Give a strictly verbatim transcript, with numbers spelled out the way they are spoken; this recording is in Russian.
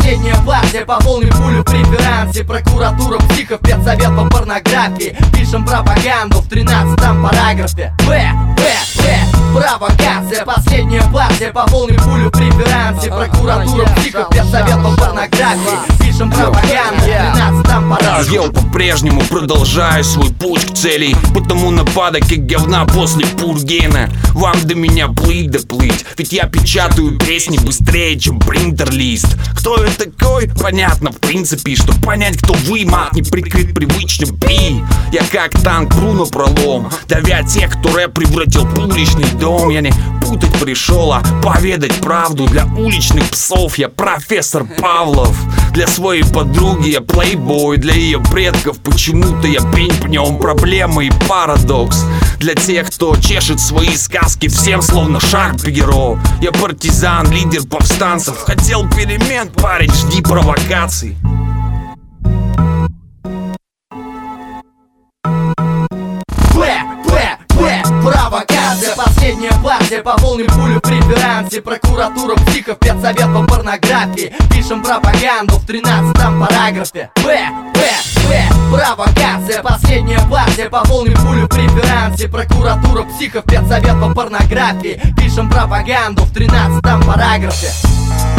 последняя партия, пополним пулю в преферансе. Прокуратура психов, педсовет по порнографии. Пишем пропаганду в тринадцатом параграфе. Б, Б, Б, провокация, последняя партия, пополним пулю в преферансе. Прокуратура психов, педсовет по порнографии. Пишем пропаганду в тринадцатом параграфе. Я по-прежнему продолжаю свой путь к цели, потому нападок как говна после пургена. Вам до меня плыть да плыть, ведь я печатаю песни быстрее, чем принтер-лист. Кто я такой? Понятно, в принципе, что понять, кто вы, мат не прикрыт привычным пи. Я как танк пру на пролом, давя тех, кто рэп превратил в уличный дом. Я не путать пришел, а поведать правду. Для уличных псов я профессор Павлов. Для своей подруги я плейбой, для ее предков почему-то я пень пнем. Проблема и парадокс. Для тех, кто чешет свои сказки всем словно Шарпегеро. Я партизан, лидер повстанцев. Хотел перемен, парень, жди провокаций. Провокация, последняя партия, пополним пулю в преферансе. Прокуратура психов, педсовет по порнографии. Пишем пропаганду в тринадцатом параграфе. Б, Б, Б, провокация, последняя партия, пополним пулю в преферансе. Прокуратура психов, педсовет по порнографии. Пишем пропаганду в тринадцатом параграфе.